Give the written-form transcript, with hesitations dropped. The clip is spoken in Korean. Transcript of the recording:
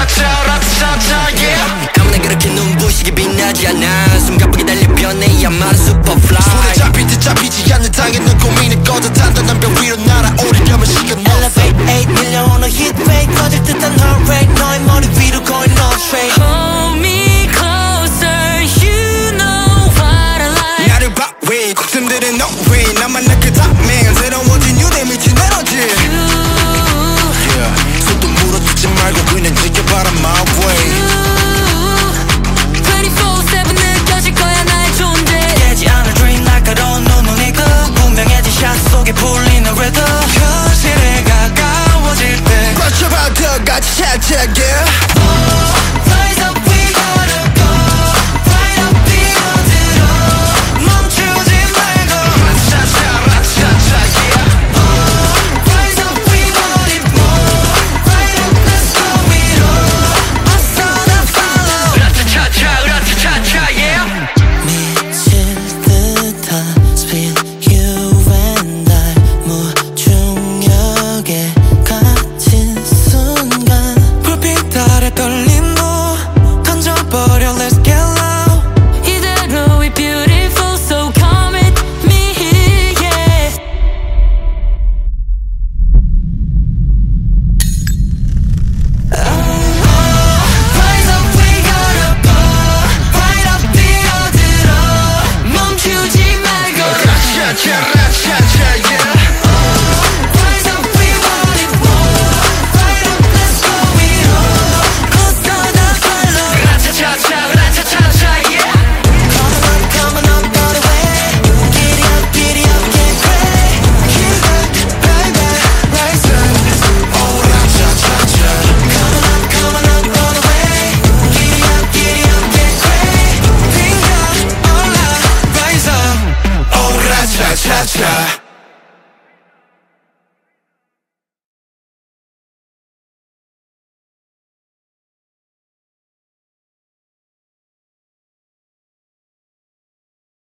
라차라차차 yeah 아무나 그렇게 눈부시게 빛나지 않아 숨가쁘게 달려 변해야만 슈퍼플라이 손에 잡힐 듯 잡히지 않는 당연한 고민을 꺼져 단단한 벽 위로 날아오르려면 시간 멈춰 Elevate 8 밀려오는 히트웨이브 꺼질 듯한 heart rate 너의 머리 위로